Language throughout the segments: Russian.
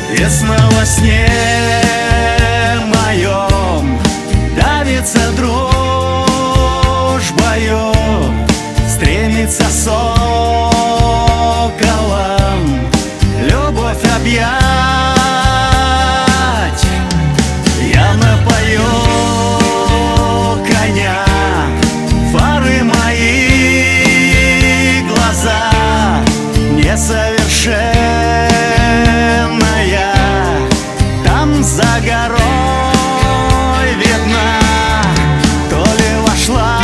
Весна во сне моем давится дружбою, стремится соколом любовь объять. Я напою коня, фары мои, глаза несовершенная там за горой видна. То ли вошла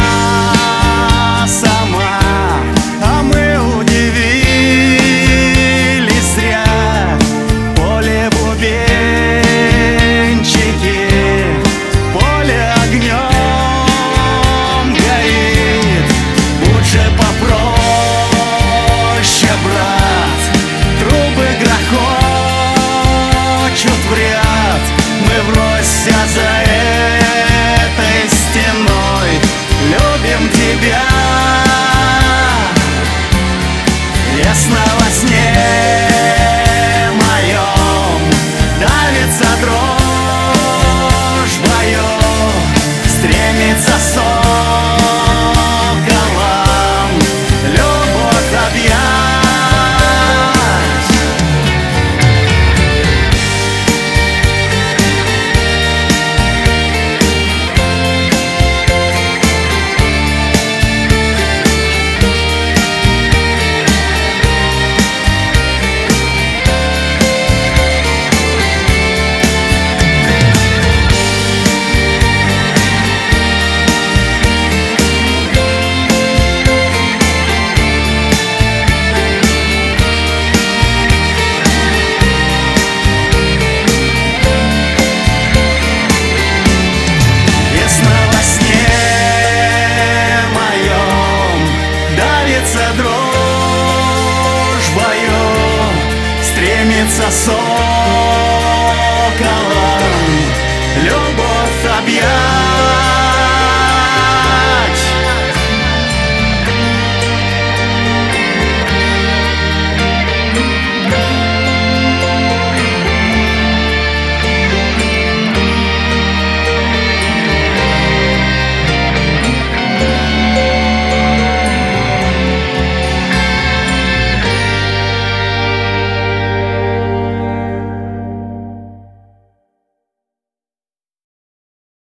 сама, а мы удивились зря. Поле бубенчики, поле огнем горит. Будь же попроще, брат, трубы грохочут в ряд. Мы врозься за этой стеной любим тебя. Весна во сне моем давится дружбою, стремится соколом любовь объять. Дружбою стремится сокол.